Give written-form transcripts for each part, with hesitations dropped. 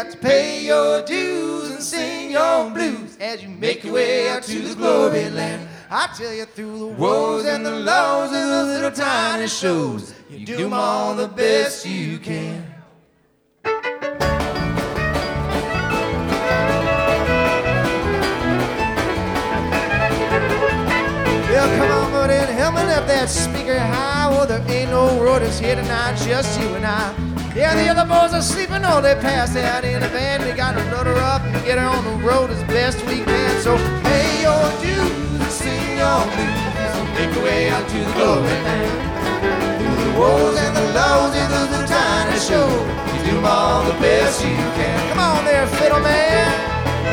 got to pay your dues and sing your blues as you make your way out to the glory land. I tell you, through the woes and the lows and the little tiny shows, you do them all the best you can. Well, come on, buddy, and help me lift that speaker high. Well, there ain't no roaders here tonight, just you and I. Yeah, the other boys are sleeping, oh, they passed out in the van. We got to load her up and get her on the road as best we can. So pay your dues and sing your blues, so make your way out to the glory land. Through the woes and the lows and the little tiny shows, you do them all the best you can. Come on there, fiddle man.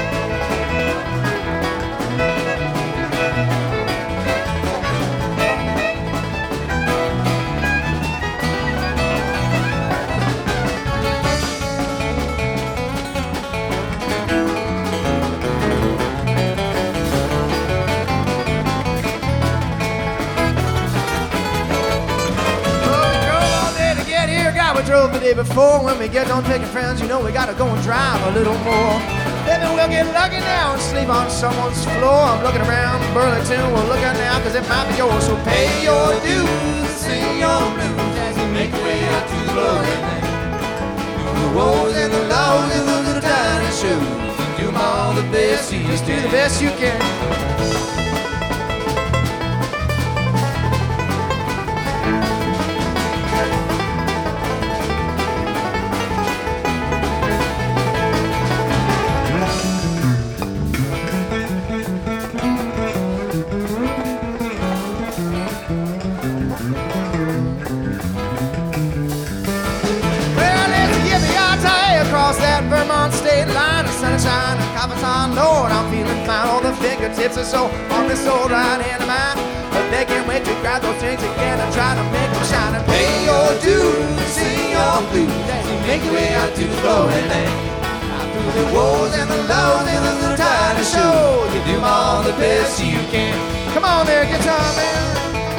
We drove the day before. When we get done taking friends, you know we gotta go and drive a little more. Maybe we'll get lucky now and sleep on someone's floor. I'm looking around Burlington, we'll look out now, cause it might be yours. So pay your dues and sing your blues as you make your way out to the glory land. Through the woes and the lows and the little tiny shows, you do them all the best you can. Just do the best you can. That Vermont state line of sunshine and Copperton, Lord, I'm feeling fine. All the fingertips are so on this old right hand of mine, but they can't wait to grab those strings again and try to make them shine. And pay your dues, sing your blues as you make your way out to the glory land. Out through the woes and the lows and the little tiny shows, you do them all the best you can. Come on there, guitar man.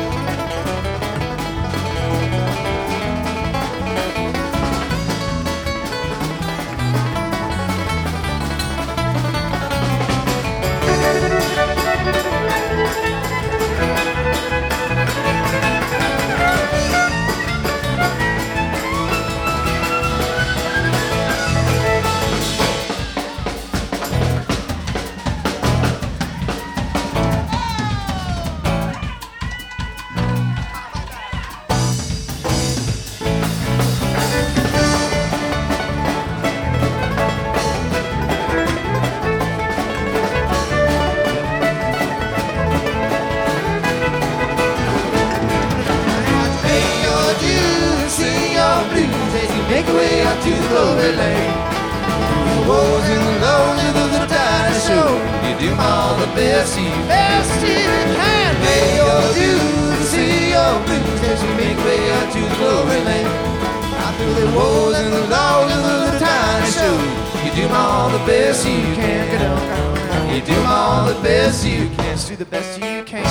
Make your way out to the glory lane. Through the woes and the lows and the little tiny shows, you do all the best you can. Pay your dues and see your blues as you make your way out to the glory lane. Out through the woes and the lows and the little tiny shows, you do all the best you can. You do all the best you can. Just do the best you can.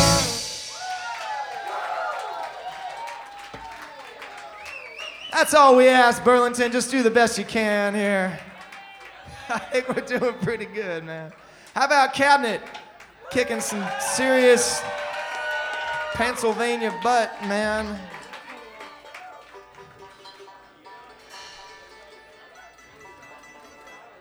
That's all we ask, Burlington. Just do the best you can here. I think we're doing pretty good, man. How about Cabinet? Kicking some serious Pennsylvania butt, man.